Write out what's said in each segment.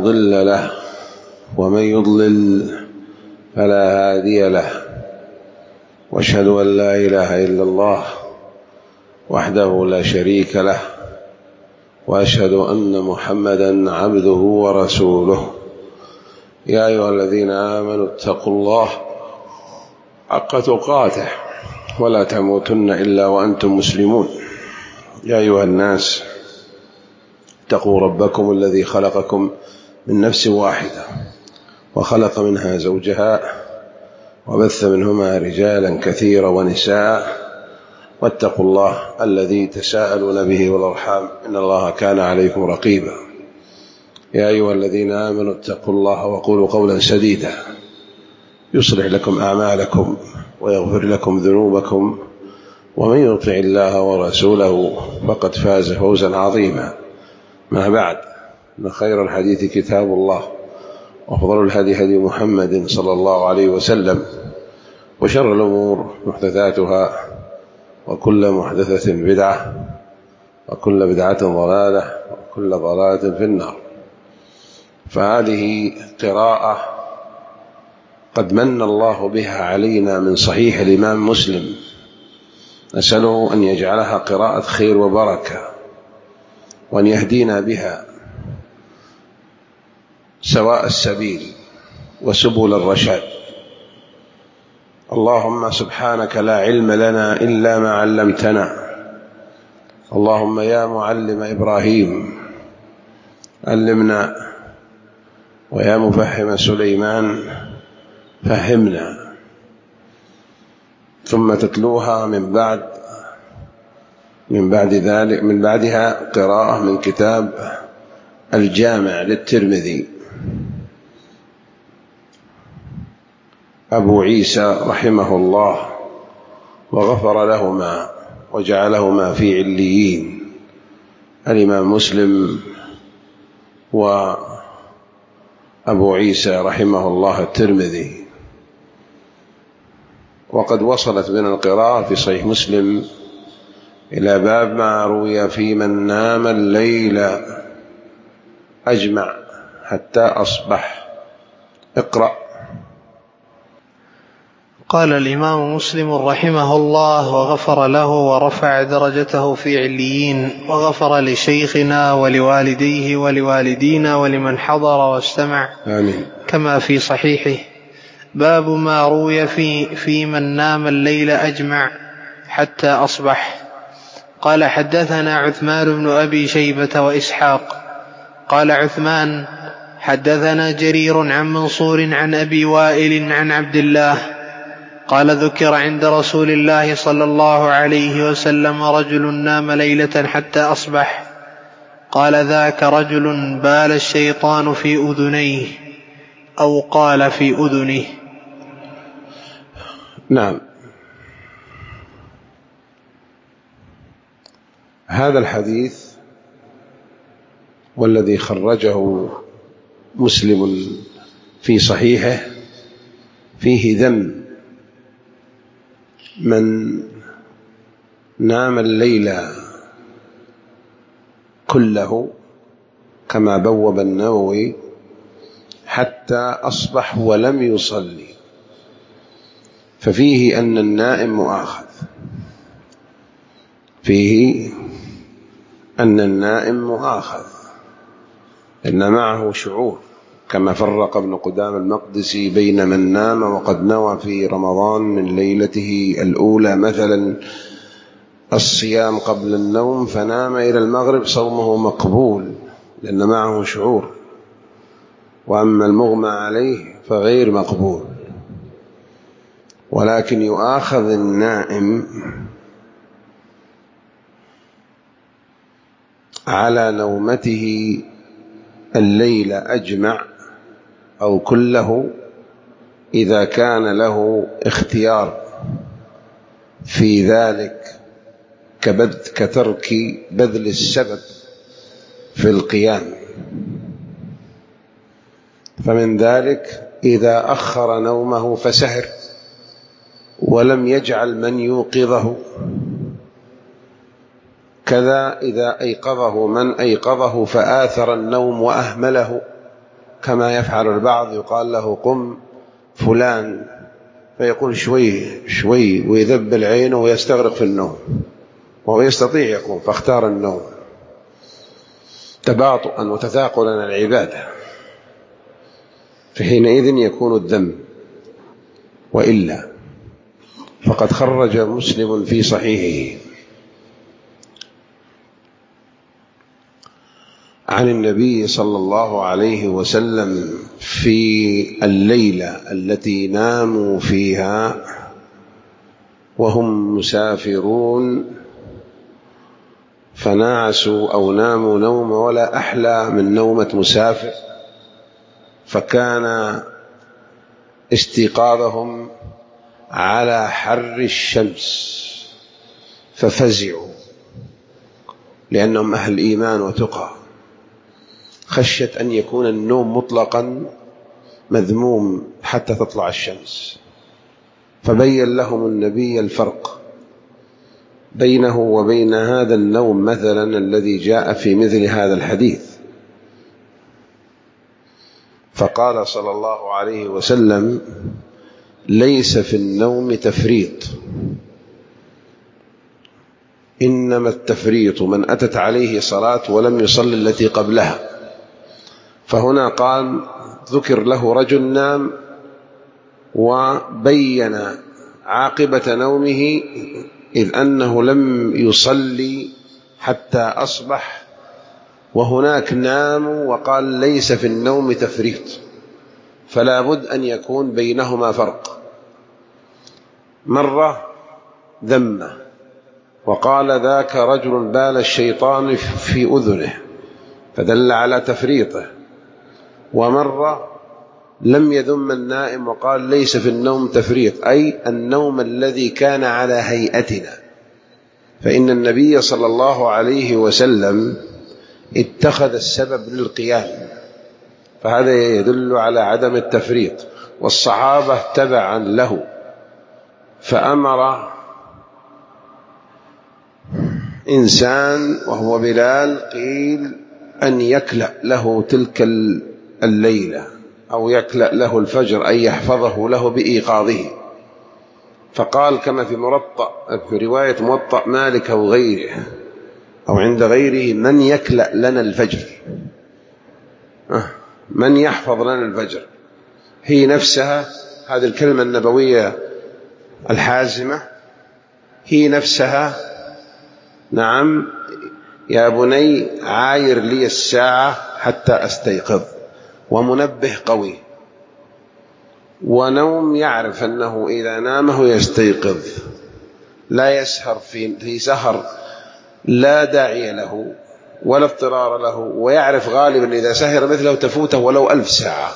مضل له ومن يضلل فلا هادي له، واشهد أن لا إله إلا الله وحده لا شريك له، وأشهد أن محمدا عبده ورسوله. يا أيها الذين آمنوا اتقوا الله حق تقاته ولا تموتن إلا وأنتم مسلمون. يا أيها الناس اتقوا ربكم الذي خلقكم من نفس واحدة وخلق منها زوجها وبث منهما رجالا كثيرا ونساء، واتقوا الله الذي تساءلون به والأرحام إن الله كان عليكم رقيبا. يا أيها الذين آمنوا اتقوا الله وقولوا قولا سديدا يصلح لكم أعمالكم ويغفر لكم ذنوبكم، ومن يطع الله ورسوله فقد فاز فوزا عظيما. ما بعد، إن خير الحديث كتاب الله، وأفضل الهدي هدي محمد صلى الله عليه وسلم، وشر الأمور محدثاتها، وكل محدثة بدعة، وكل بدعة ضلالة، وكل ضلالة في النار. فهذه قراءة قد من الله بها علينا من صحيح الإمام مسلم، نسأله أن يجعلها قراءة خير وبركة، وأن يهدينا بها سواء السبيل وسبل الرشاد. اللهم سبحانك لا علم لنا إلا ما علمتنا، اللهم يا معلم إبراهيم علمنا، ويا مفهم سليمان فهمنا. ثم تتلوها من بعدها قراءة من كتاب الجامع للترمذي أبو عيسى رحمه الله وغفر لهما وجعلهما في عليين، الإمام مسلم وأبو عيسى رحمه الله الترمذي. وقد وصلت بنا القراءة في صحيح مسلم إلى باب ما روي في من نام الليل أجمع حتى أصبح. اقرأ. قال الإمام مسلم رحمه الله وغفر له ورفع درجته في عليين، وغفر لشيخنا ولوالديه ولوالدينا ولمن حضر واستمع، آمين. كما في صحيحه. باب ما روي في من نام الليل أجمع حتى أصبح. قال حدثنا عثمان بن أبي شيبة وإسحاق. قال عثمان حدثنا جرير عن منصور عن أبي وائل عن عبد الله قال ذكر عند رسول الله صلى الله عليه وسلم رجل نام ليلة حتى أصبح، قال ذاك رجل بال الشيطان في أذنيه، أو قال في أذنه. نعم، هذا الحديث والذي خرجه مسلم في صحيحه فيه ذم من نام الليل كله، كما بوب النووي، حتى أصبح ولم يصلي، ففيه أن النائم مؤاخذ، فيه أن النائم مؤاخذ إن معه شعور، كما فرق ابن قدامة المقدسي بين من نام وقد نوى في رمضان من ليلته الأولى مثلا الصيام قبل النوم فنام إلى المغرب، صومه مقبول لأن معه شعور، وأما المغمى عليه فغير مقبول. ولكن يؤاخذ النائم على نومته الليل أجمع أو كله إذا كان له اختيار في ذلك، كترك بذل السبب في القيام. فمن ذلك إذا أخر نومه فسهر ولم يجعل من يوقظه، كذا إذا أيقظه من أيقظه فآثر النوم وأهمله كما يفعل البعض، يقال له قم فلان فيقول شوي شوي ويذبل عينه ويستغرق في النوم، وهو يستطيع يقوم، فاختار النوم تباطؤا وتثاقلا العبادة، فحينئذ يكون الذنب. وإلا فقد خرج مسلم في صحيحه عن النبي صلى الله عليه وسلم في الليلة التي ناموا فيها وهم مسافرون، فنعسوا أو ناموا نوم ولا أحلى من نومة مسافر، فكان استيقاظهم على حر الشمس، ففزعوا لأنهم أهل إيمان وتقى، خشية أن يكون النوم مطلقا مذموم حتى تطلع الشمس، فبين لهم النبي الفرق بينه وبين هذا النوم مثلا الذي جاء في مثل هذا الحديث، فقال صلى الله عليه وسلم: ليس في النوم تفريط، إنما التفريط من أتت عليه صلاة ولم يصل التي قبلها. فهنا قال ذكر له رجل نام وبين عاقبة نومه، إذ أنه لم يصلي حتى أصبح، وهناك نام وقال ليس في النوم تفريط، فلا بد أن يكون بينهما فرق. مرة ذمه وقال ذاك رجل بال الشيطان في أذنه فدل على تفريطه، ومرة لم يذم النائم وقال ليس في النوم تفريط، أي النوم الذي كان على هيئتنا، فإن النبي صلى الله عليه وسلم اتخذ السبب للقيام، فهذا يدل على عدم التفريط. والصحابة تبعا له، فأمر إنسان وهو بلال قيل أن يكلأ له تلك الليلة أو يكلأ له الفجر، أي يحفظه له بإيقاظه، فقال كما في رواية موطأ مالك أو غيره أو عند غيره: من يكلأ لنا الفجر، من يحفظ لنا الفجر. هي نفسها هذه الكلمة النبوية الحازمة، هي نفسها نعم يا بني عاير لي الساعة حتى أستيقظ، ومنبه قوي، ونوم يعرف أنه إذا نامه يستيقظ، لا يسهر في سهر لا داعي له ولا اضطرار له، ويعرف غالبا إذا سهر مثله تفوته ولو 1000 ساعة.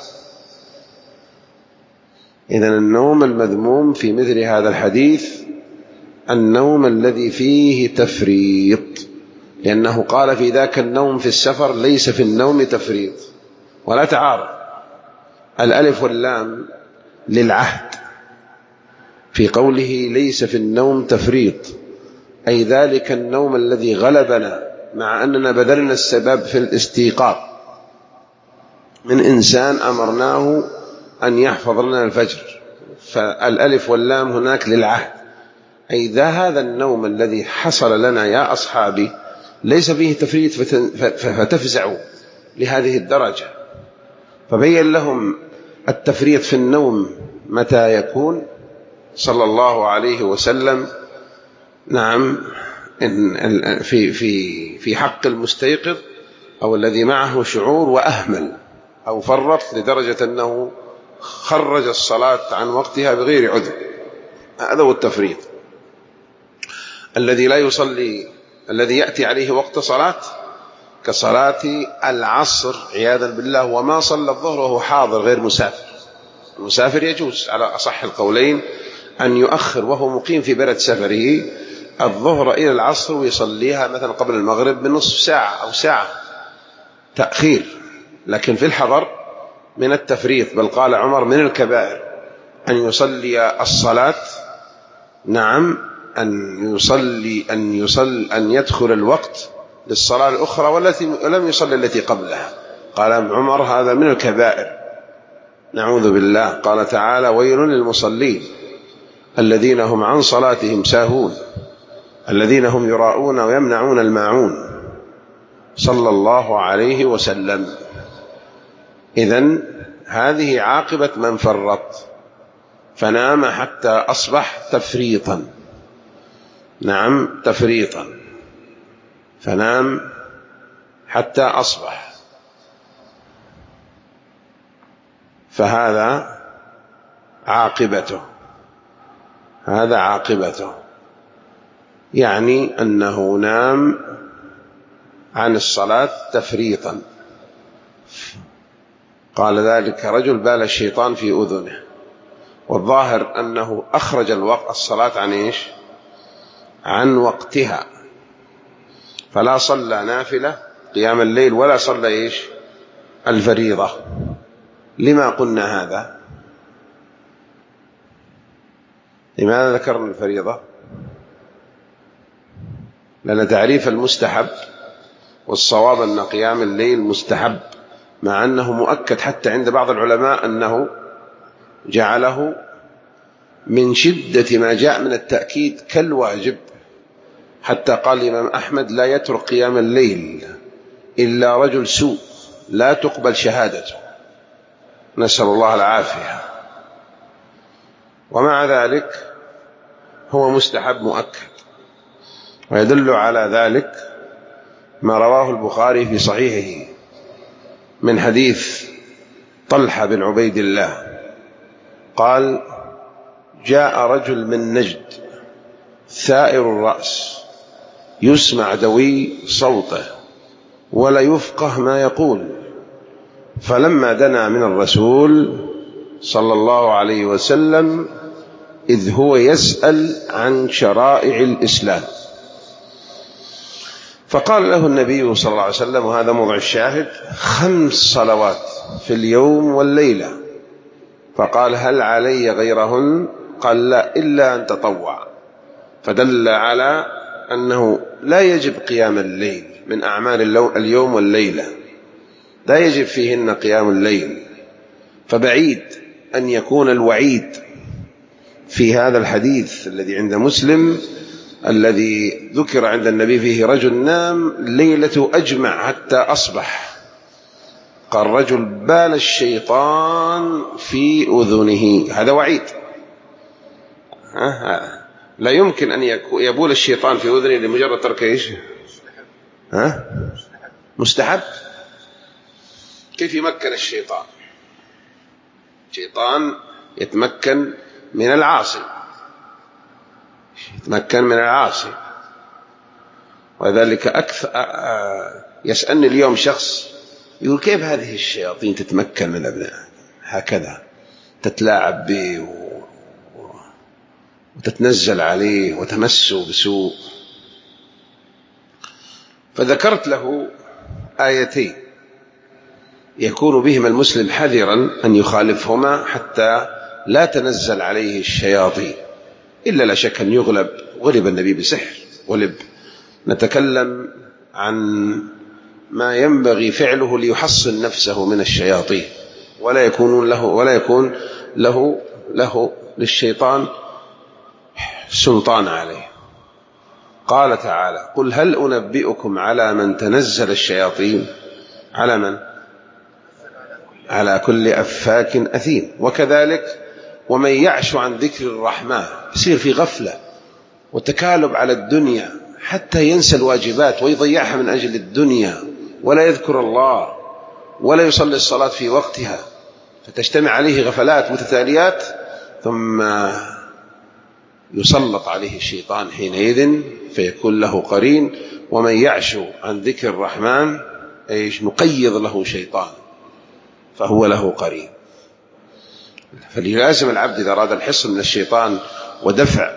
إذن النوم المذموم في مثل هذا الحديث النوم الذي فيه تفريط، لأنه قال في ذاك النوم في السفر ليس في النوم تفريط، ولا تعارض. الألف واللام للعهد في قوله ليس في النوم تفريط، أي ذلك النوم الذي غلبنا مع أننا بذلنا السبب في الاستيقاظ من إنسان أمرناه أن يحفظ لنا الفجر، فالألف واللام هناك للعهد، أي هذا النوم الذي حصل لنا يا أصحابي ليس فيه تفريط فتفزعوا لهذه الدرجة. فبين لهم التفريط في النوم متى يكون صلى الله عليه وسلم نعم في حق المستيقظ أو الذي معه شعور وأهمل أو فرط لدرجة أنه خرج الصلاة عن وقتها بغير عذر، هذا هو التفريط. الذي لا يصلي، الذي يأتي عليه وقت صلاة كصلاة العصر عياذا بالله وما صلى الظهر وهو حاضر غير مسافر. المسافر يجوز على أصح القولين أن يؤخر وهو مقيم في بلد سفره الظهر إلى العصر ويصليها مثلا قبل المغرب بنصف ساعة أو ساعة تأخير، لكن في الحضر من التفريط، بل قال عمر من الكبائر أن يصلي الصلاة نعم أن يدخل الوقت للصلاة الأخرى والتي لم يصلي التي قبلها، قال ابن عمر هذا من الكبائر، نعوذ بالله. قال تعالى ويل للمصلين الذين هم عن صلاتهم ساهون الذين هم يراءون ويمنعون الماعون، صلى الله عليه وسلم. إذن هذه عاقبة من فرط فنام حتى أصبح تفريطا. نعم تفريطا، فنام حتى أصبح، فهذا عاقبته، هذا عاقبته، يعني أنه نام عن الصلاة تفريطا. قال ذلك رجل بال الشيطان في أذنه، والظاهر أنه أخرج الصلاة عن إيش؟ عن وقتها، فلا صلى نافلة قيام الليل ولا صلى إيش؟ الفريضة. لما قلنا هذا؟ لماذا ذكرنا الفريضة؟ لأن تعريف المستحب والصواب أن قيام الليل مستحب، مع أنه مؤكد حتى عند بعض العلماء أنه جعله من شدة ما جاء من التأكيد كالواجب، حتى قال الإمام أحمد لا يترك قيام الليل إلا رجل سوء لا تقبل شهادته، نسأل الله العافية. ومع ذلك هو مستحب مؤكد، ويدل على ذلك ما رواه البخاري في صحيحه من حديث طلحة بن عبيد الله قال جاء رجل من نجد ثائر الرأس يسمع دوي صوته ولا يفقه ما يقول، فلما دنا من الرسول صلى الله عليه وسلم إذ هو يسأل عن شرائع الإسلام، فقال له النبي صلى الله عليه وسلم، وهذا موضع الشاهد: 5 صلوات في اليوم والليلة. فقال هل علي غيرهن؟ قال لا إلا أن تطوع. فدل على أنه لا يجب قيام الليل من أعمال اليوم والليلة، لا يجب فيهن قيام الليل. فبعيد أن يكون الوعيد في هذا الحديث الذي عند مسلم الذي ذكر عند النبي فيه رجل نام ليلة أجمع حتى أصبح، قال رجل بال الشيطان في أذنه، هذا وعيد. لا يمكن أن يبول الشيطان في أذنه لمجرد ترك إيش؟ مستحب. كيف يمكن الشيطان؟ الشيطان يتمكن من العاصي، يتمكن من العاصي. وذلك أكثر يسألني اليوم شخص يقول كيف هذه الشياطين تتمكن من الأبناء هكذا، تتلاعب به وتتنزل عليه وتمسه بسوء. فذكرت له آيتين يكون بهما المسلم حذرا أن يخالفهما حتى لا تنزل عليه الشياطين، إلا لا شك أن غلب النبي بسحر، غلب. نتكلم عن ما ينبغي فعله ليحصن نفسه من الشياطين، ولا يكون له للشيطان سلطان عليه. قال تعالى قل هل أنبئكم على من تنزل الشياطين؟ على من؟ على كل أفاك أثيم. وكذلك ومن يعش عن ذكر الرحمن يصير في غفلة وتكالب على الدنيا حتى ينسى الواجبات ويضيعها من أجل الدنيا، ولا يذكر الله ولا يصلي الصلاة في وقتها، فتجتمع عليه غفلات متتاليات، ثم يسلط عليه الشيطان حينئذ فيكون له قرين. ومن يعش عن ذكر الرحمن نقيض له شيطان فهو له قرين. فليلازم العبد إذا أراد الحصن من الشيطان ودفع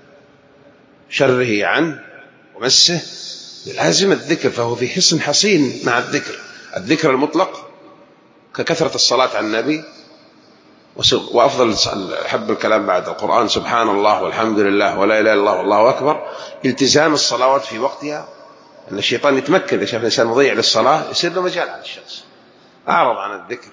شره عنه ومسه لازم الذكر، فهو في حصن حصين مع الذكر المطلق ككثرة الصلاة على النبي، وأفضل أحب الكلام بعد القرآن سبحان الله والحمد لله ولا إله إلا الله والله أكبر. التزام الصلوات في وقتها، أن الشيطان يتمكن إذا شاف الإنسان مضيع للصلاة يصير له مجال على الشخص، أعرض عن الذكر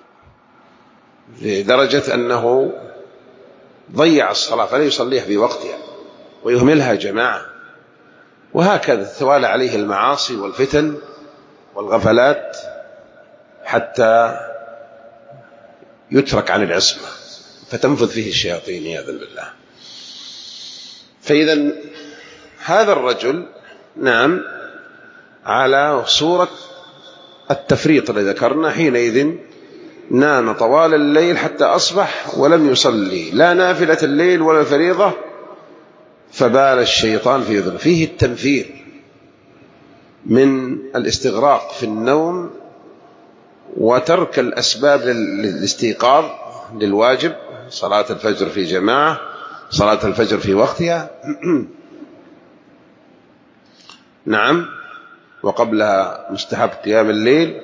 لدرجة أنه ضيع الصلاة فلا يصليها في وقتها ويهملها جماعة، وهكذا توالى عليه المعاصي والفتن والغفلات حتى يترك عن العصمة فتنفذ فيه الشياطين عياذا بالله. فإذا هذا الرجل نعم على صورة التفريط الذي ذكرنا، حينئذ نام طوال الليل حتى أصبح ولم يصلي لا نافلة الليل ولا الفريضة، فبال الشيطان في أذنه. فيه التنفير من الاستغراق في النوم وترك الأسباب للاستيقاظ للواجب، صلاة الفجر في جماعة، صلاة الفجر في وقتها نعم، وقبلها مستحب قيام الليل،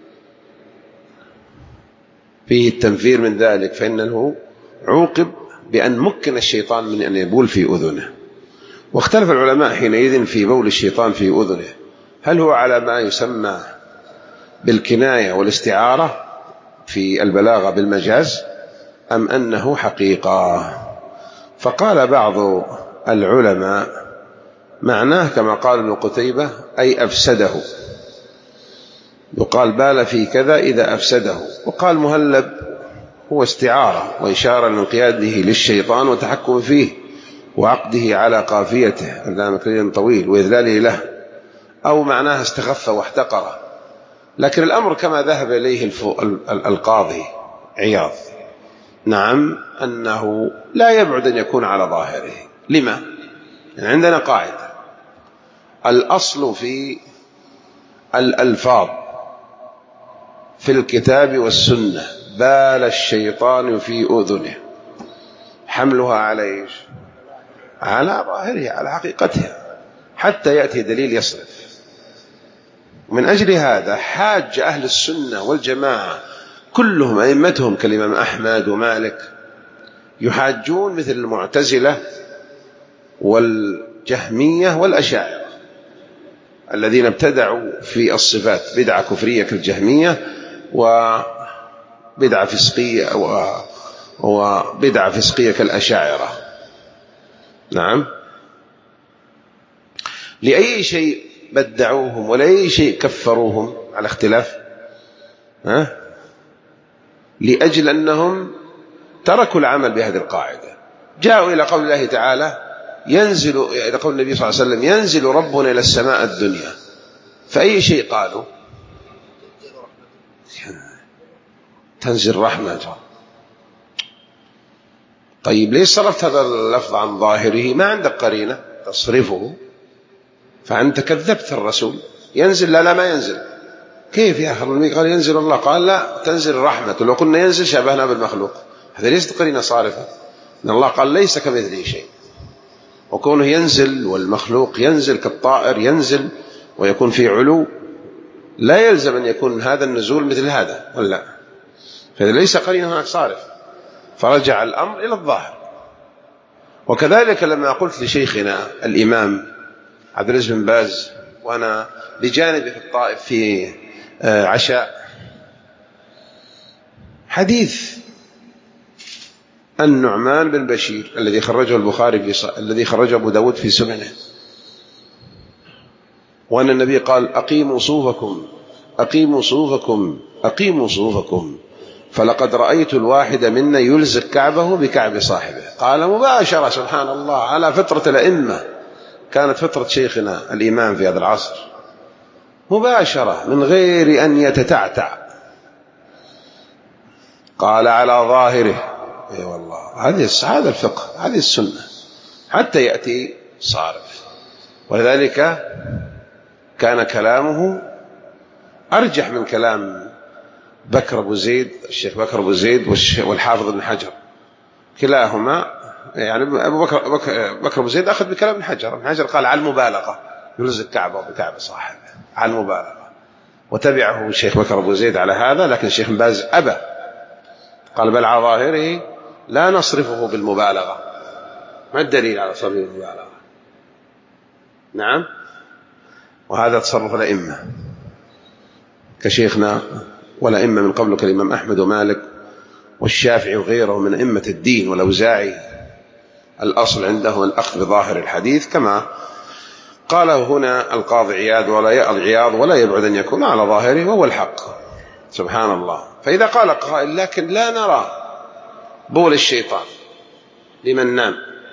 فيه التنفير من ذلك، فإنه عوقب بأن مكن الشيطان من أن يبول في أذنه. واختلف العلماء حينئذ في بول الشيطان في أذنه، هل هو على ما يسمى بالكناية والاستعارة في البلاغة بالمجاز أم أنه حقيقة؟ فقال بعض العلماء معناه كما قال ابن قتيبة أي أفسده، يقال بال في كذا إذا أفسده. وقال مهلب هو استعارة وإشارة لانقياده للشيطان وتحكم فيه وعقده على قافيته أمام كليل طويل وإذلاله له، أو معناها استخف واحتقره. لكن الأمر كما ذهب إليه القاضي عياض نعم أنه لا يبعد أن يكون على ظاهره. لما؟ يعني عندنا قاعدة الأصل في الألفاظ في الكتاب والسنة بال الشيطان في أذنه، حملها على إيش؟ على ظاهرها على حقيقتها حتى يأتي دليل يصرف. من أجل هذا حاج أهل السنة والجماعة كلهم أئمتهم كالإمام أحمد ومالك يحاجون مثل المعتزلة والجهمية والأشاعرة الذين ابتدعوا في الصفات بدعة كفرية كالجهمية وبدعة فسقية كالأشاعرة. نعم، لأي شيء بدعوهم ولأي شيء كفروهم على اختلاف، لأجل أنهم تركوا العمل بهذه القاعدة. جاءوا إلى قول الله تعالى إلى قول النبي صلى الله عليه وسلم ينزل ربنا إلى السماء الدنيا، فأي شيء قالوا؟ تنزل رحمته. طيب ليش صرفت هذا اللفظ عن ظاهره؟ ما عندك قرينة تصرفه، فأنت كذبت الرسول. ينزل لا ما ينزل. كيف يا أخي؟ النبي قال ينزل الله، قال لا تنزل الرحمة. لو قلنا ينزل شبهنا بالمخلوق، هذا ليست قرينة صارفة. إن الله قال ليس كمثله شيء، وكونه ينزل والمخلوق ينزل كالطائر ينزل ويكون في علو، لا يلزم أن يكون هذا النزول مثل هذا ولا، فهذا ليس قرينة هناك صارف، فرجع الأمر إلى الظاهر. وكذلك لما قلت لشيخنا الإمام عبد العزيز بن باز وأنا بجانبي في الطائف في عشاء، حديث النعمان بن بشير الذي خرجه البخاري الذي خرجه أبو داود في سننه، وأن النبي قال أقيموا صوفكم أقيموا صوفكم أقيموا صوفكم، فلقد رأيت الواحد منا يلزق كعبه بكعب صاحبه. قال مباشرة سبحان الله على فطرة الأئمة، كانت فطرة شيخنا الإمام في هذا العصر، مباشرة من غير أن يتتعتع، قال على ظاهره. اي والله هذا الفقه، هذه السنة حتى يأتي صارف. ولذلك كان كلامه أرجح من كلام بكر أبو زيد، الشيخ بكر أبو زيد والحافظ ابن حجر، كلاهما يعني بكر أبو زيد أخذ بكلام ابن حجر. ابن حجر قال على المبالغة يلزق كعبه بكعب صاحبه على المبالغة، وتبعه الشيخ بكر أبو زيد على هذا، لكن الشيخ بن باز أبى، قال بل على ظاهره لا نصرفه بالمبالغة. ما الدليل على صرف المبالغة؟ نعم، وهذا تصرف الأئمة كشيخنا والأئمة من قبل كالإمام أحمد ومالك والشافعي وغيره من أئمة الدين والأوزاعي الأصل عنده الأخذ بظاهر الحديث كما قاله هنا القاضي عياض ولا يبعد أن يكون على ظاهره وهو الحق سبحان الله. فإذا قال قائل لكن لا نرى بول الشيطان لمن نام،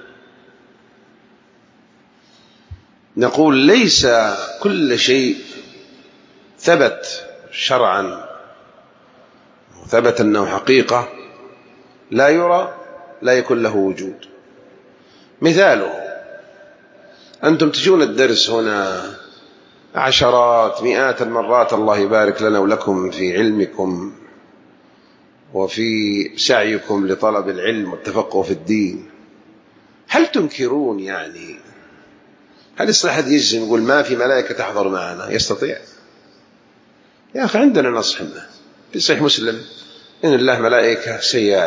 نقول ليس كل شيء ثبت شرعا ثبت أنه حقيقة لا يرى لا يكون له وجود. مثاله أنتم تجون الدرس هنا عشرات مئات المرات، الله يبارك لنا ولكم في علمكم وفي سعيكم لطلب العلم والتفقه في الدين، هل تنكرون يعني؟ هل يصح أحد يجزم يقول ما في ملائكة تحضر معنا؟ يستطيع؟ يا أخي عندنا نص في صحيح مسلم إن الله ملائكة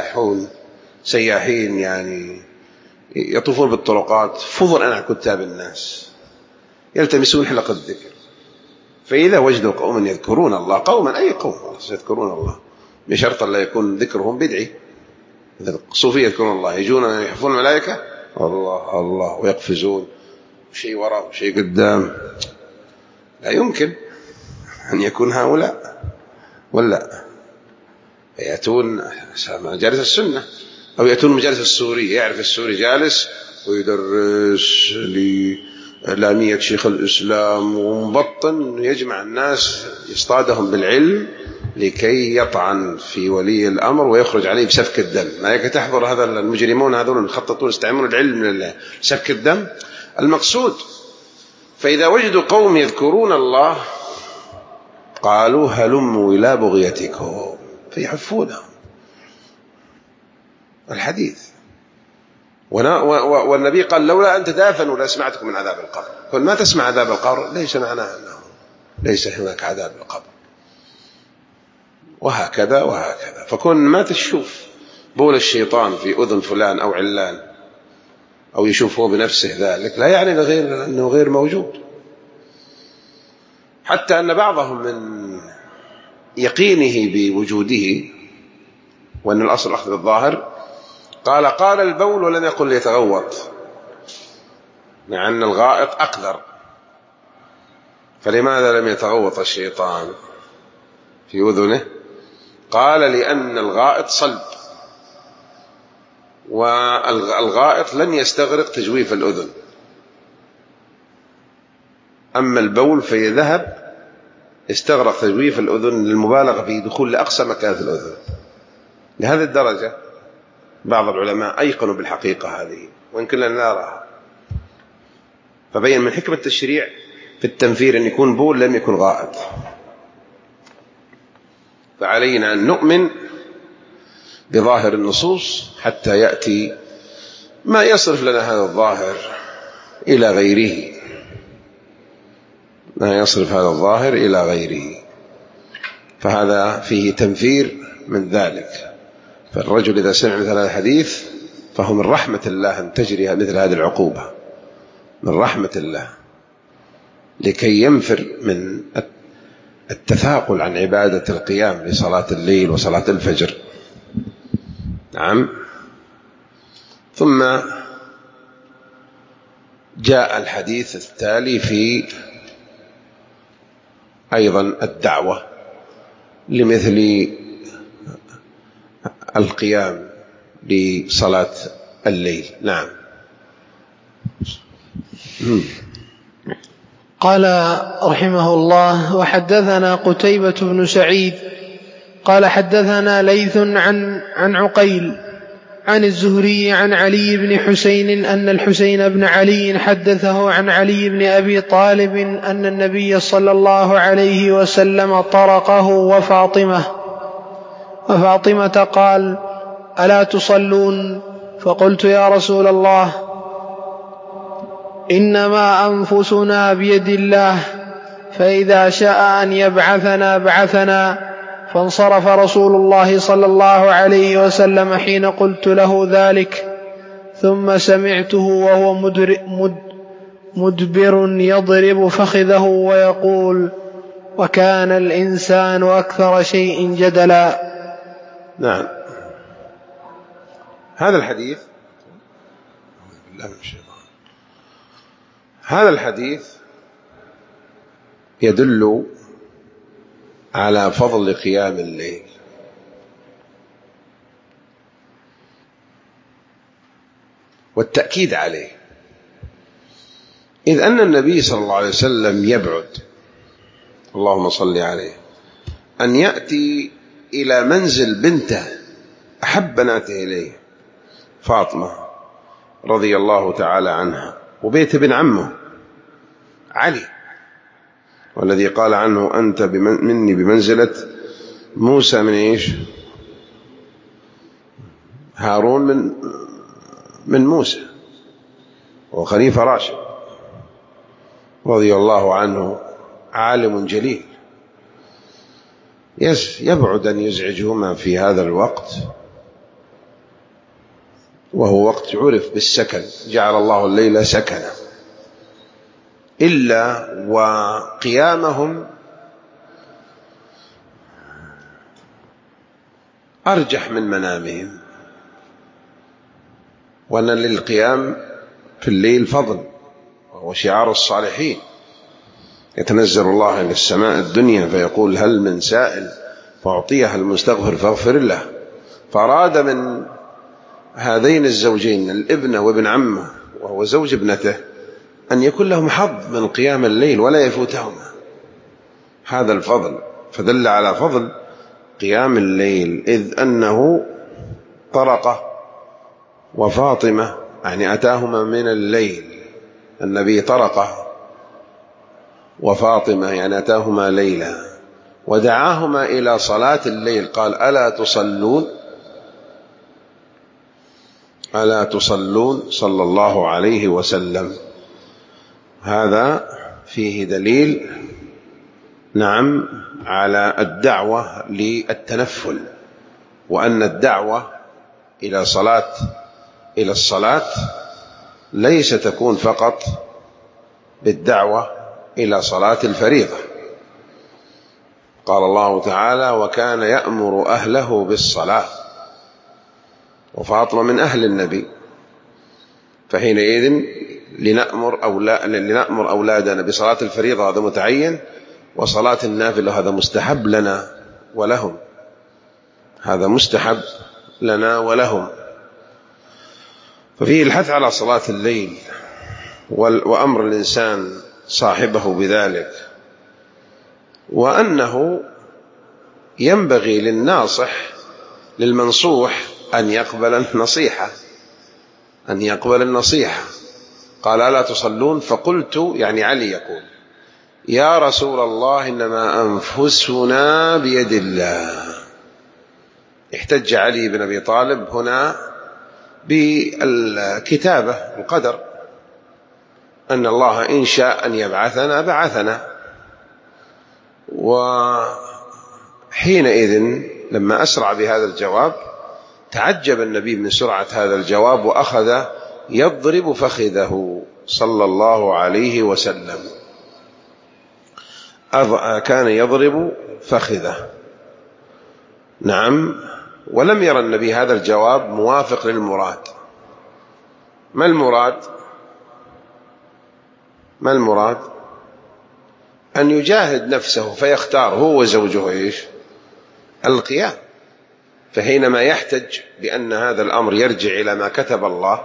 سياحين يعني يطوفون بالطرقات فضل عن كتاب الناس يلتمسون حلق الذكر، فإذا وجدوا قوما يذكرون الله، قوما أي قوم يذكرون الله بشرط لا يكون ذكرهم بدعي، الصوفية يذكرون الله يجون يحفون الملائكة الله الله ويقفزون شيء وراء شيء قدام، لا يمكن أن يكون هؤلاء. ولا يأتون مجالس السنة أو يأتون مجالس السوري، يعرف السوري جالس ويدرس لإعلامية شيخ الإسلام ومبطن يجمع الناس يصطادهم بالعلم لكي يطعن في ولي الأمر ويخرج عليه بسفك الدم. ملائكة تحضر؟ هذا المجرمون هذول يخططون يستعملون العلم لسفك الدم المقصود. فإذا وجدوا قوم يذكرون الله قالوا هلموا إلى بغيتكم فيحفونهم الحديث. والنبي قال لولا أن تدافنوا لأسمعتكم من عذاب القبر. كن ما تسمع عذاب القبر ليس معناه أنه ليس هناك عذاب القبر، وهكذا وهكذا. فكن ما تشوف بول الشيطان في أذن فلان أو علان أو يشوفه بنفسه ذلك لا يعني أنه غير موجود. حتى أن بعضهم من يقينه بوجوده وأن الأصل أخذ الظاهر قال البول ولم يقل يتغوط، مع أن الغائط أقدر، فلماذا لم يتغوط الشيطان في أذنه؟ قال لأن الغائط صلب، والغائط لن يستغرق تجويف الأذن، أما البول فيذهب استغرق تجويف الأذن للمبالغة في دخول لأقصى مكان في الأذن. لهذه الدرجة بعض العلماء أيقنوا بالحقيقة هذه وإن كنا لا نراها. فبين من حكمة التشريع في التنفير أن يكون بول لم يكن غائط. فعلينا أن نؤمن بظاهر النصوص حتى يأتي ما يصرف لنا هذا الظاهر إلى غيره، ما يصرف هذا الظاهر إلى غيره، فهذا فيه تنفير من ذلك. فالرجل إذا سمع مثل هذا الحديث فهو من رحمة الله أن تجري مثل هذه العقوبة، من رحمة الله لكي ينفر من التثاقل عن عبادة القيام لصلاة الليل وصلاة الفجر. نعم. ثم جاء الحديث التالي في أيضا الدعوة لمثل القيام لصلاة الليل. نعم. قال رحمه الله: وحدثنا قتيبة بن سعيد قال حدثنا ليث عن عقيل عن الزهري عن علي بن حسين أن الحسين بن علي حدثه عن علي بن أبي طالب أن النبي صلى الله عليه وسلم طرقه وفاطمة قال: ألا تصلون؟ فقلت: يا رسول الله، إنما أنفسنا بيد الله، فإذا شاء أن يبعثنا بعثنا. فانصرف رسول الله صلى الله عليه وسلم حين قلت له ذلك، ثم سمعته وهو مدبر يضرب فخذه ويقول: وكان الإنسان أكثر شيء جدلا. نعم. هذا الحديث يدل على فضل قيام الليل، والتأكيد عليه، إذ أن النبي صلى الله عليه وسلم يبعد، اللهم صل عليه، أن يأتي إلى منزل بنته أحب بناته إليه فاطمة رضي الله تعالى عنها، وبيت ابن عمه علي، والذي قال عنه أنت مني بمنزلة موسى من إيش؟ هارون من موسى، وخليفة راشد رضي الله عنه، عالم جليل، يبعد أن يزعجهما في هذا الوقت، وهو وقت عرف بالسكن، جعل الله الليل سكنا، إلا وقيامهم أرجح من منامهم، وأن للقيام في الليل فضل، وهو شعار الصالحين. يتنزل الله إلى السماء الدنيا فيقول هل من سائل فأعطيه، المستغفر فاغفر له. فأراد من هذين الزوجين، الابن وابن عمه وهو زوج ابنته، أن يكون لهم حظ من قيام الليل ولا يفوتهما هذا الفضل، فدل على فضل قيام الليل، إذ أنه طرقه وفاطمة، يعني أتاهما من الليل، النبي طرقه وفاطمة يعني أتاهما ليلا، ودعاهما إلى صلاة الليل، قال ألا تصلون صلى الله عليه وسلم. هذا فيه دليل نعم على الدعوة للتنفل، وأن الدعوة إلى الصلاة ليس تكون فقط بالدعوة إلى صلاة الفريضة. قال الله تعالى وكان يأمر أهله بالصلاة، وفاطمة من أهل النبي، فحينئذ لنأمر أولادنا بصلاة الفريضة، هذا متعين، وصلاة النافلة هذا مستحب لنا ولهم، هذا مستحب لنا ولهم. ففيه الحث على صلاة الليل، وأمر الإنسان صاحبه بذلك، وأنه ينبغي للمنصوح أن يقبل النصيحة. قال ألا تصلون؟ فقلت، يعني علي يقول يا رسول الله إنما أنفسنا بيد الله. احتج علي بن أبي طالب هنا بالكتابة، القدر، أن الله إن شاء أن يبعثنا بعثنا. وحينئذ لما أسرع بهذا الجواب تعجب النبي من سرعة هذا الجواب، وأخذ يضرب فخذه صلى الله عليه وسلم، كان يضرب فخذه. نعم. ولم يرى النبي هذا الجواب موافق للمراد. ما المراد؟ أن يجاهد نفسه فيختار هو وزوجه القيام. فحينما يحتج بأن هذا الأمر يرجع إلى ما كتب الله،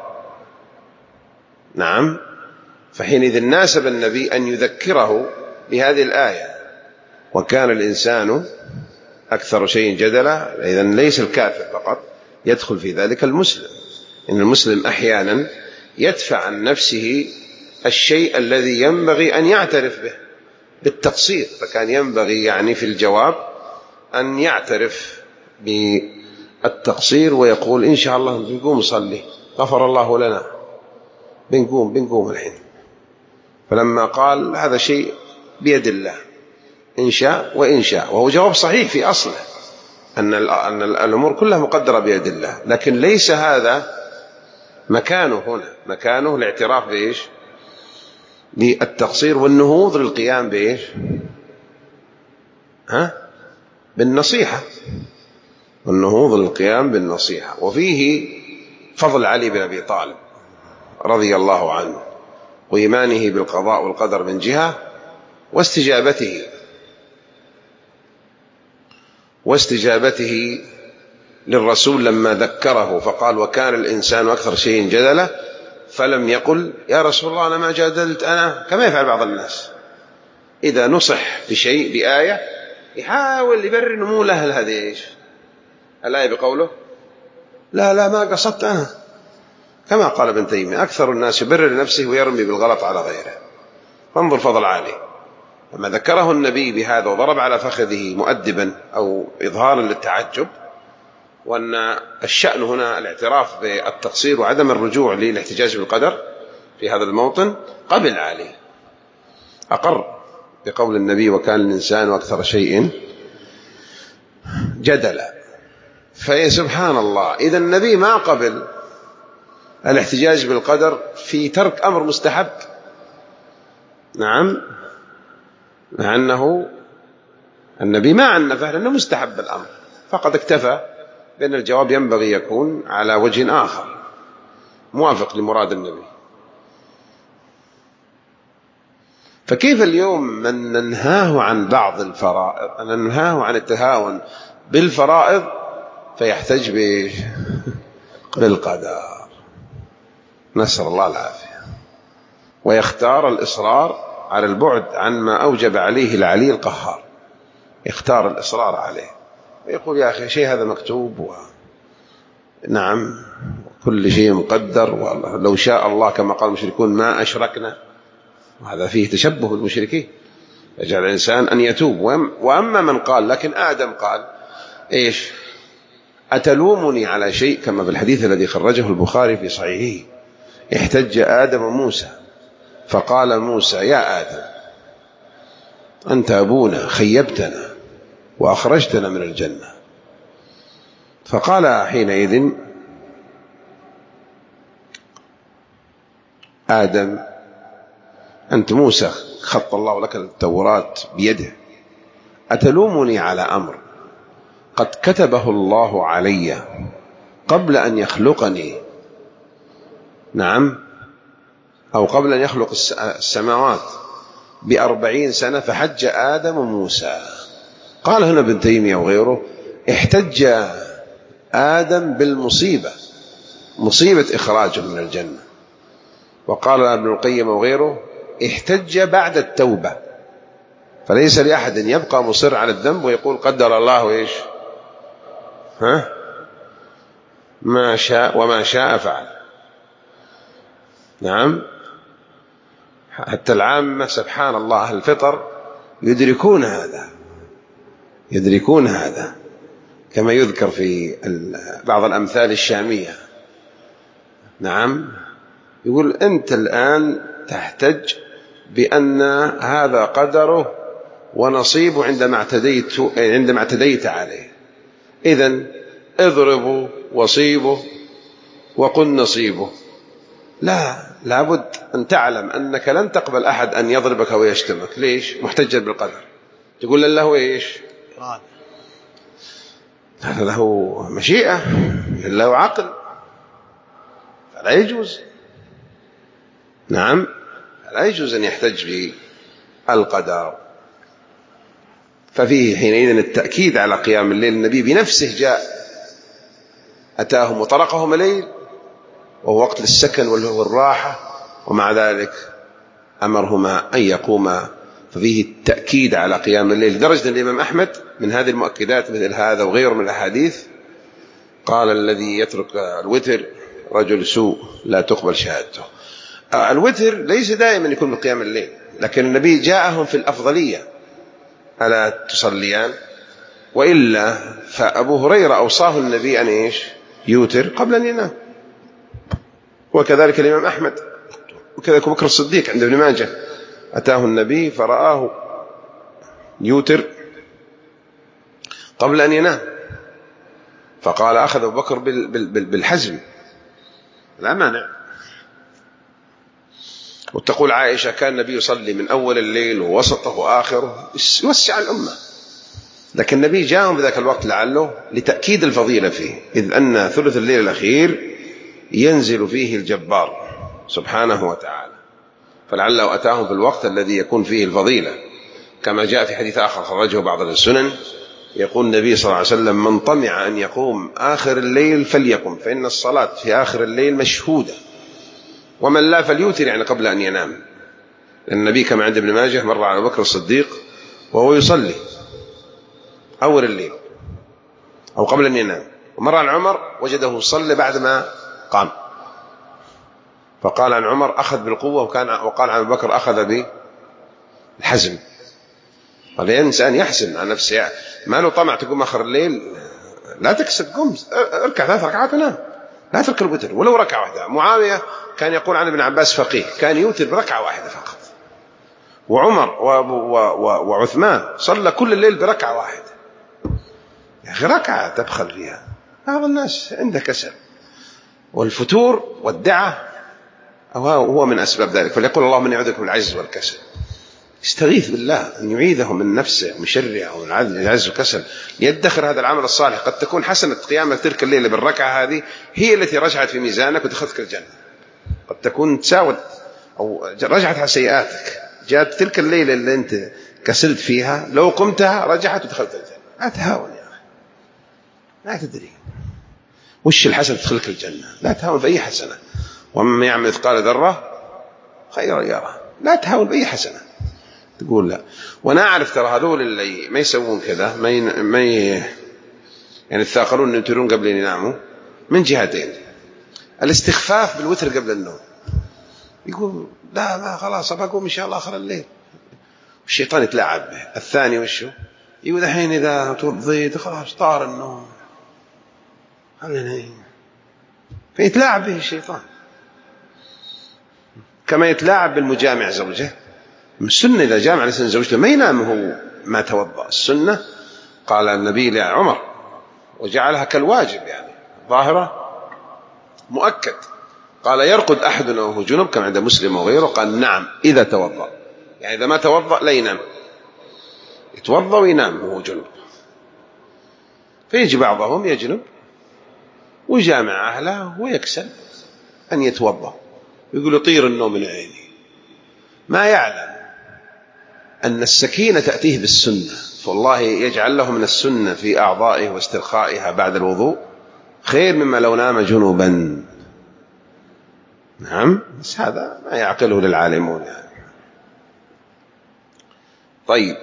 نعم، فحينئذ ناسب النبي أن يذكره بهذه الآية وكان الإنسان أكثر شيء جدلا. إذن ليس الكافر فقط يدخل في ذلك المسلم، إن المسلم أحيانا يدفع عن نفسه الشيء الذي ينبغي أن يعترف به بالتقصير، فكان ينبغي يعني في الجواب أن يعترف بالتقصير ويقول إن شاء الله بنقوم نصلي، غفر الله لنا، بنقوم الحين. فلما قال هذا شيء بيد الله إن شاء وإن شاء، وهو جواب صحيح في أصله، أن الأمور كلها مقدرة بيد الله، لكن ليس هذا مكانه هنا. مكانه الاعتراف بالتقصير والنهوض للقيام بالنصيحة، والنهوض للقيام بالنصيحة. وفيه فضل علي بن أبي طالب رضي الله عنه وإيمانه بالقضاء والقدر من جهة، واستجابته للرسول لما ذكره فقال: وكان الإنسان أكثر شيء جدلا، فلم يقل: يا رسول الله أنا ما جادلت أنا، كما يفعل بعض الناس إذا نصح بشيء بآية يحاول يبرر نمو له هذه إيش الآية بقوله: لا ما قصدت أنا، كما قال ابن تيمية: أكثر الناس يبرر لنفسه ويرمي بالغلط على غيره. فانظر فضل عليه لما ذكره النبي بهذا وضرب على فخذه مؤدبا أو إظهارا للتعجب، وأن الشأن هنا الاعتراف بالتقصير وعدم الرجوع للاحتجاج بالقدر في هذا الموطن، قبل عليه، أقر بقول النبي: وكان الإنسان أكثر شيء جدلا. فسبحان الله، إذا النبي ما قبل الاحتجاج بالقدر في ترك أمر مستحب، نعم، مع أنه النبي ما عنفه لأنه مستحب الأمر، فقد اكتفى بأن الجواب ينبغي يكون على وجه آخر موافق لمراد النبي. فكيف اليوم من ننهاه عن بعض الفرائض، ننهاه عن التهاون بالفرائض فيحتج بالقدر، نسأل الله العافية، ويختار الإصرار على البعد عن ما أوجب عليه العلي القهار، يختار الإصرار عليه ويقول: يا أخي شيء هذا مكتوب، نعم كل شيء مقدر، ولو شاء الله كما قال المشركون ما أشركنا. وهذا فيه تشبه بالمشركين، يجعل الإنسان أن يتوب. وأما من قال، لكن آدم قال إيش: أتلومني على شيء، كما في الحديث الذي خرجه البخاري في صحيحه: احتج آدم موسى فقال موسى: يا آدم أنت أبونا، خيبتنا وأخرجتنا من الجنة. فقال حينئذ آدم: أنت موسى خط الله لك التوراة بيده، أتلومني على أمر قد كتبه الله علي قبل أن يخلقني، نعم، أو قبل أن يخلق السماوات ب40 سنة فحج آدم موسى. قال هنا ابن تيمية وغيره: احتج آدم بالمصيبة، مصيبة إخراجه من الجنة. وقال ابن القيم وغيره: احتج بعد التوبة، فليس لأحد يبقى مصر على الذنب ويقول: قدر الله إيش ما شاء وما شاء فعل. نعم، حتى العامة سبحان الله أهل الفطر يدركون هذا كما يذكر في بعض الأمثال الشامية. نعم، يقول: أنت الآن تحتج بأن هذا قدره ونصيبه عندما اعتديت عليه، إذن اضربه وصيبه وقل نصيبه. لابد أن تعلم أنك لن تقبل أحد أن يضربك ويشتمك. ليش؟ محتجا بالقدر. تقول له إيش؟ هذا له مشيئة، له عقل، فلا يجوز. نعم، لا يجوز أن يحتج بالقدر. ففيه حينئذ التأكيد على قيام الليل. النبي بنفسه جاء أتاهم وطرقهم الليل وهو وقت للسكن والراحة، ومع ذلك أمرهما أن يقوما. ففيه التأكيد على قيام الليل، لدرجة الإمام أحمد من هذه المؤكدات مثل هذا وغيره من الأحاديث قال: الذي يترك الوتر رجل سوء لا تقبل شهادته. الوتر ليس دائما يكون بقيام الليل، لكن النبي جاءهم في الأفضلية: ألا تصليان؟ وإلا فأبو هريرة أوصاه النبي أن إيش؟ يوتر قبل أن ينام. وكذلك الإمام أحمد، وكذلك بكر الصديق عند ابن ماجه، أتاه النبي فرآه يوتر قبل أن ينام، فقال: أخذ أبو بكر بالحزم، لا مانع. وتقول عائشة: كان النبي يصلي من أول الليل ووسطه وآخره، يوسع الأمة. لكن النبي جاءهم بذاك الوقت لعله لتأكيد الفضيلة فيه، إذ أن ثلث الليل الأخير ينزل فيه الجبار سبحانه وتعالى، فلعله أتاهم في الوقت الذي يكون فيه الفضيلة، كما جاء في حديث آخر خرجه بعض السنن يقول النبي صلى الله عليه وسلم: من طمع أن يقوم آخر الليل فليقم، فإن الصلاة في آخر الليل مشهودة، ومن لا فليوتر، يعني قبل أن ينام. النبي كما عند ابن ماجه مر على بكر الصديق وهو يصلي أول الليل أو قبل أن ينام، ومر عن عمر وجده يصلي بعد ما قام، فقال عن عمر أخذ بالقوة، وقال عن بكر أخذ بالحزم. قال الإنسان يحزم عن نفسه، ما له طمع تقوم آخر الليل، لا تكسب، قم اركع 3 ركعات ونام، لا ترك الوتر ولو ركعة واحدة. معاوية كان يقول عن ابن عباس فقيه كان يوتر بركعة واحدة فقط، وعمر وعثمان صلى كل الليل بركعة واحدة. يا أخي ركعة تبخل فيها، بعض الناس عنده كسل، والفتور والدعة هو من أسباب ذلك. فليقول اللهم إني أعوذ بك من العجز والكسل، يستغيث بالله أن يعيذه من نفسه ومن شرها ومن العجز والكسل، يدخر هذا العمل الصالح. قد تكون حسنة قيامك تلك الليلة بالركعة هذه هي التي رجعت في ميزانك ودخلتك الجنة، قد تكون تساوت أو رجعت على سيئاتك، جاءت تلك الليلة اللي أنت كسلت فيها لو قمتها رجعت ودخلت الجنة. لا تهاون يا أخي، لا تدري وش الحسنة تدخلك الجنة، لا تهاون بأي حسنة، ومن يعمل مثقال ذرة خيرا يره، لا تهاون بأي حسنة تقول لا. وانا اعرف ترى هذول اللي ما يسوون كذا، يعني الثاقلون يوترون قبل ان يناموا من جهتين: الاستخفاف بالوتر قبل النوم، يقول لا ما خلاص بقوم ان شاء الله اخر الليل، الشيطان يتلاعب به. الثاني وشو؟ يقول الحين اذا توضيت خلاص طار النوم خلينا، فيتلاعب به الشيطان، كما يتلاعب بالمجامع زوجه. السنة إذا جامع الإنسان زوجته ما ينام هو ما توضأ. السنة قال النبي لعمر وجعلها كالواجب، يعني ظاهرة مؤكد، قال يرقد أحدنا وهو جنب، كما عند مسلم وغيره، قال نعم إذا توضأ، يعني إذا ما توضأ لا ينام، يتوضأ وينام وهو جنب. فيجي بعضهم يجنب ويجامع أهله ويكسل أن يتوضأ، يقول يطير النوم من عيني، ما يعلم أن السكينة تأتيه بالسنة، فالله يجعل له من السنة في أعضائه واسترخائها بعد الوضوء خير مما لو نام جنوبا. نعم، بس هذا ما يعقله للعالمون يعني. طيب،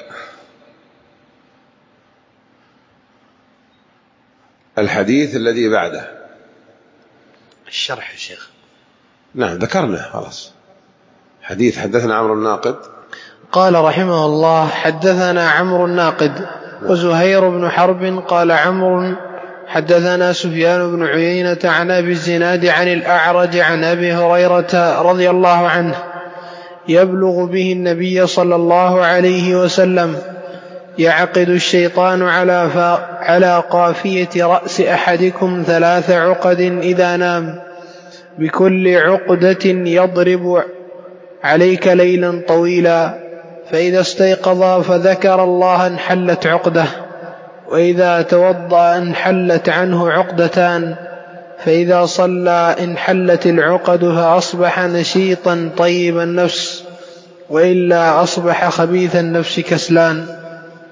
الحديث الذي بعده الشرح يا شيخ. نعم ذكرنا خلاص. حديث حدثنا عمرو الناقد قال رحمه الله: حدثنا عمرو الناقد وزهير بن حرب قال عمرو حدثنا سفيان بن عيينة عن أبي الزناد عن الأعرج عن أبي هريرة رضي الله عنه يبلغ به النبي صلى الله عليه وسلم: يعقد الشيطان على قافية رأس أحدكم 3 عقد إذا نام، بكل عقدة يضرب عليك ليلا طويلا، فإذا استيقظ فذكر الله انحلت عقده، وإذا توضأ انحلت عنه عقدتان، فإذا صلى انحلت العقد فأصبح نشيطا طيب النفس، وإلا أصبح خبيث النفس كسلان.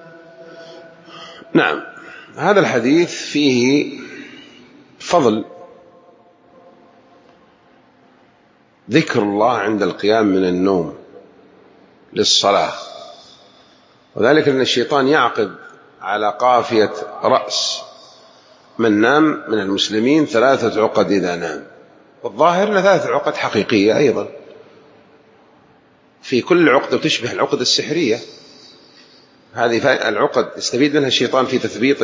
نعم، هذا الحديث فيه فضل ذكر الله عند القيام من النوم للصلاة، وذلك أن الشيطان يعقد على قافية رأس من نام من المسلمين 3 عقد إذا نام، والظاهر أن 3 عقد حقيقية أيضا، في كل عقدة تشبه العقد السحرية. هذه العقد يستفيد منها الشيطان في تثبيط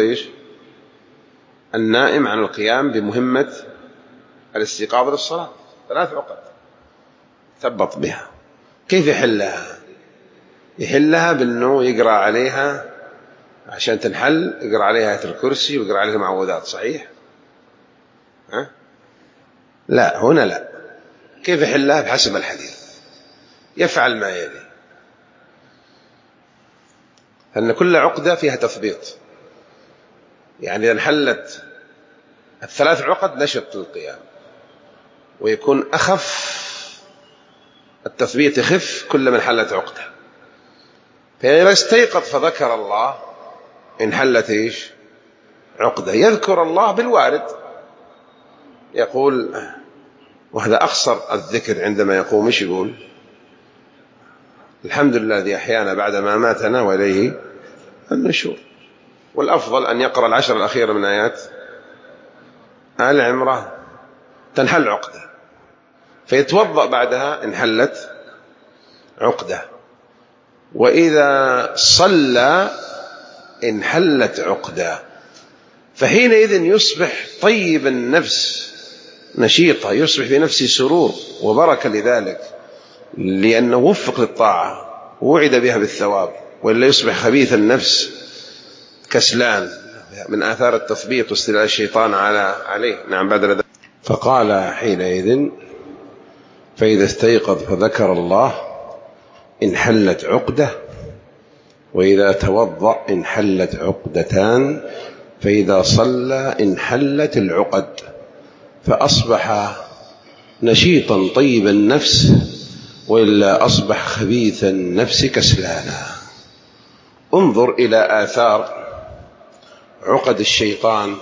النائم عن القيام بمهمة الاستيقاظ للصلاة. 3 عقد ثبط بها. كيف يحلها؟ يحلها بأنه يقرأ عليها عشان تنحل، يقرأ عليها آية الكرسي ويقرأ عليها معوذات. صحيح؟ لا، هنا لا. كيف يحلها؟ بحسب الحديث يفعل ما يلي، أن كل عقدة فيها تثبيط، يعني إذا انحلت الثلاث عقد نشط للقيام، ويكون أخف التثبيت، يخف كل من حلت عقده. فإذا استيقظ فذكر الله انحلت إيش؟ عقده. يذكر الله بالوارد، يقول، وهذا أقصر الذكر عندما يقوم، إيش يقول؟ الحمد لله الذي أحيانا بعد ما ماتنا وإليه النشور. والأفضل أن يقرأ العشر الأخيرة من آيات آل عمران تنحل عقده، فيتوضأ بعدها انحلت عقده. وإذا صلى انحلت عقده، فحينئذ يصبح طيب النفس نشيطة، يصبح في نفسه سرور وبركة لذلك، لأنه وفق للطاعة ووعد بها بالثواب، وإلا يصبح خبيث النفس كسلان من آثار التثبيط واستيلاء الشيطان عليه. نعم. بعد ذلك فقال حينئذ فإذا استيقظ فذكر الله انحلت عقدة، وإذا توضأ انحلت عقدتان، فإذا صلى انحلت العقد، فأصبح نشيطا طيب النفس، وإلا أصبح خبيث النفس كسلانا. انظر إلى آثار عقد الشيطان،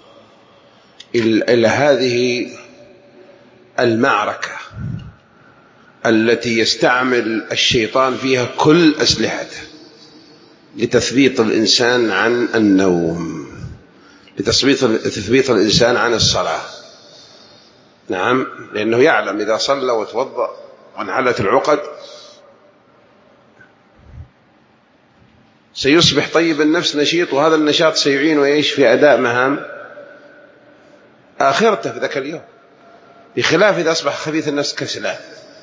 إلى هذه المعركة التي يستعمل الشيطان فيها كل أسلحته لتثبيط الإنسان عن النوم، لتثبيط الإنسان عن الصلاة. نعم، لأنه يعلم إذا صلى وتوضأ وانحلت العقد سيصبح طيب النفس نشيط، وهذا النشاط سيعين ويعيش في أداء مهام آخرته في ذاك اليوم، بخلاف إذا أصبح خبيث النفس كسلان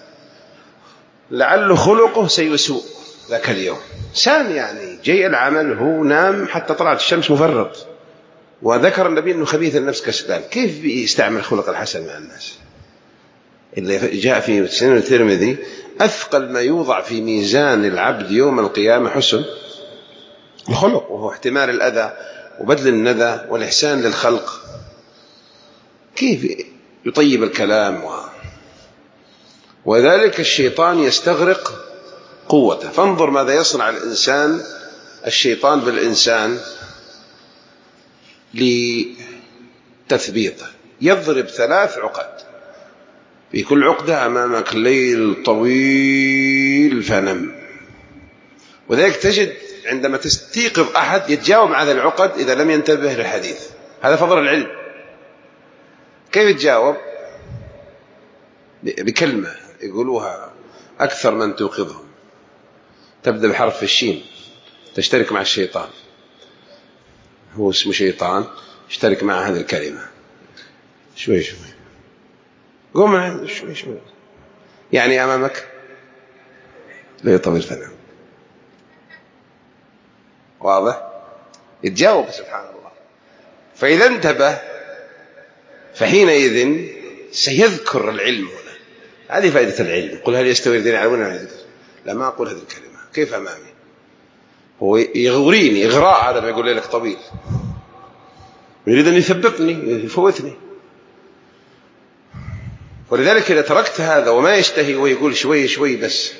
لعل خلقه سيسوء ذاك اليوم. سام يعني جيء العمل، هو نام حتى طلعت الشمس مفرط، وذكر النبي أنه خبيث النفس كسلان، كيف يستعمل خلق الحسن مع الناس؟ اللي جاء في سنن الترمذي أثقل ما يوضع في ميزان العبد يوم القيامة حسن الخلق، وهو احتمال الأذى وبذل الندى والإحسان للخلق. كيف يطيب الكلام وذلك الشيطان يستغرق قوته. فانظر ماذا يصنع الإنسان، الشيطان بالإنسان لتثبيطه. يضرب 3 عقد، في كل عقدة أمامك ليل طويل فنم. وذلك تجد عندما تستيقظ أحد يتجاوب مع هذه العقد إذا لم ينتبه للحديث. هذا فضل العلم. كيف يتجاوب؟ بكلمة يقولوها أكثر من توقظهم، تبدأ بحرف الشين، تشترك مع الشيطان، هو اسمه شيطان، اشترك مع هذه الكلمة شوي شوي، قوم شوي شوي، يعني أمامك لا يطول فنام. واضح؟ يتجاوب سبحان الله. فإذا انتبه فحينئذ سيذكر العلم. هنا هذه فائدة العلم. قل هل يستوي الذين يعلمون؟ لا، ما أقول هذه الكلمة، كيف أمامي؟ هو يغريني إغراء، هذا ما يقول لك طويل، يريد أن يثبطني يفوتني. ولذلك إذا تركت هذا وما يشتهي ويقول شوي شوي بس،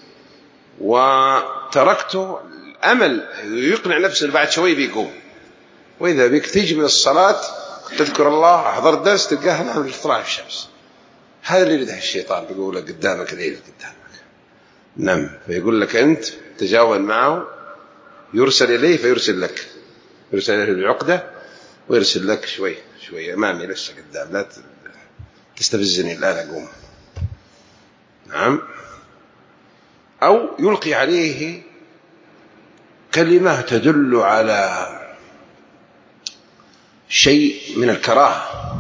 وتركته الأمل يقنع نفسه بعد شوي بيقوم. وإذا بك تيجي من الصلاة تذكر الله، أحضر الدرس تلقاه نعم في طلوع الشمس. هذا اللي يريده الشيطان، بيقول لك قدامك ليل قدامك نم، فيقول لك أنت تجاوب معه، يرسل إليه فيرسل لك، يرسل إليه العقدة ويرسل لك شوي شوي أمامي لسه قدام، لا تستفزني الآن أقوم. نعم. أو يلقي عليه كلمة تدل على شيء من الكراهة،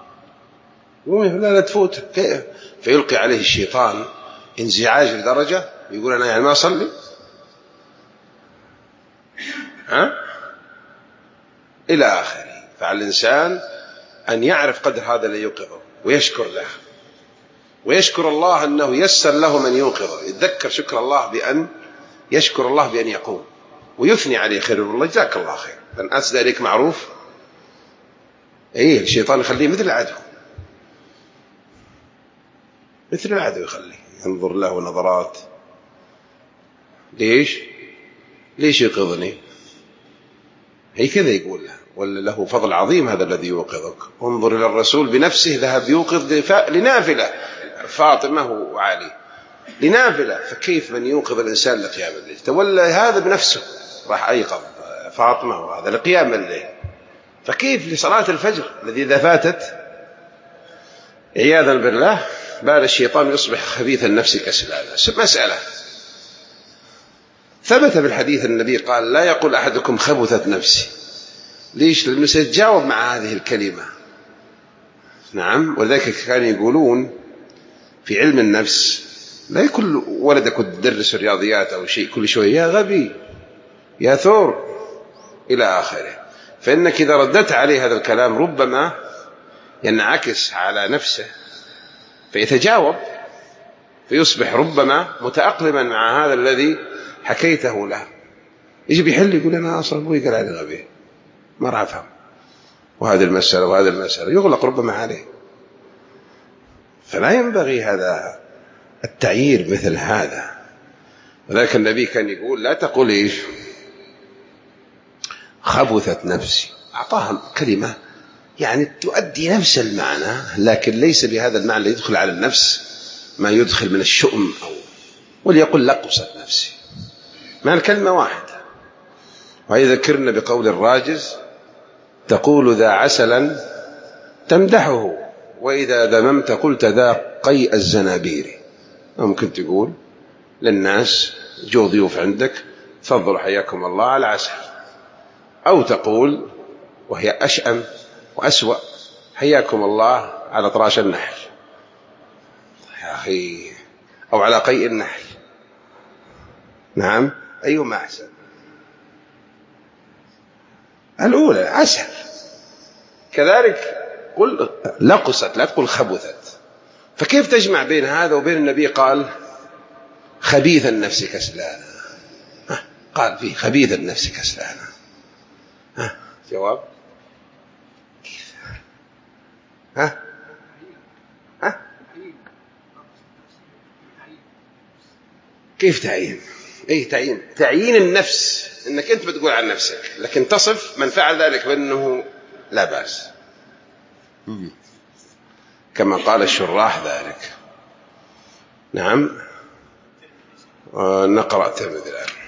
لا تفوت، فيلقي عليه الشيطان انزعاج لدرجة يقول أنا يعني ما أصلي، إلى آخره. فعلى الإنسان أن يعرف قدر هذا اللي يوقظه ويشكر له، ويشكر الله أنه يسر له من يوقظه، يتذكر شكر الله بأن يشكر الله بأن يقوم، ويثني عليه خير، والله جزاك الله خير، لن أسدى إليك معروف إيه الشيطان يخليه مثل العدو، مثل العدو يخليه ينظر له نظرات. ليش يوقظني؟ هي كذا يقول له، ولا له فضل عظيم هذا الذي يوقظك. انظر إلى الرسول بنفسه ذهب يوقظ لنافلة فاطمة وعلي لنافلة، فكيف من يوقظ الإنسان لقيام الليل؟ تولى هذا بنفسه راح أيقظ فاطمة وهذا لقيام الليل، فكيف لصلاة الفجر الذي إذا فاتت عياذا بالله بال الشيطان يصبح خبيث النفس كسلانا. مسألة ثبت بالحديث النبي قال لا يقول أحدكم خبثت نفسي. ليش؟ لأنه سيتجاوب مع هذه الكلمة. نعم، ولذلك كانوا يقولون في علم النفس لا يكون ولدك تدرس الرياضيات أو شيء كل شوية يا غبي يا ثور إلى آخره، فإنك إذا ردت عليه هذا الكلام ربما ينعكس على نفسه فيتجاوب، فيصبح ربما متأقلما مع هذا الذي حكيته له. يجي بيحل يقول أنا أصلا أبوي قال علي غبي ما راح أفهم، وهذه المسألة وهذه المسألة يغلق ربما عليه. فلا ينبغي هذا التعيير مثل هذا. ولكن النبي كان يقول لا تقول إيش خبثت نفسي، أعطاها كلمة يعني تؤدي نفس المعنى، لكن ليس بهذا المعنى اللي يدخل على النفس ما يدخل من الشؤم وليقل لقست نفسي، مع الكلمة واحدة. ويذكرنا بقول الراجز تقول ذا عسلا تمدحه وإذا ذممت قلت ذا قيء الزنابير. ممكن تقول للناس جو ضيوف عندك تفضلوا حياكم الله على عسل، أو تقول وهي أشأم وأسوأ حياكم الله على طراش النحل يا أخي، أو على قيء النحل. نعم، أيهما أحسن؟ الأولى عسل. كذلك قل لقست لا تقول خبثت. فكيف تجمع بين هذا وبين النبي قال خبيث النفس كسلانا؟ قال فيه خبيث النفس كسلانا. جواب ها كيف تعيين؟ ايه تعيين النفس انك انت بتقول عن نفسك، لكن تصف من فعل ذلك بانه لا بأس، كما قال الشراح ذلك. نعم، نقرأ الترمذي الآن.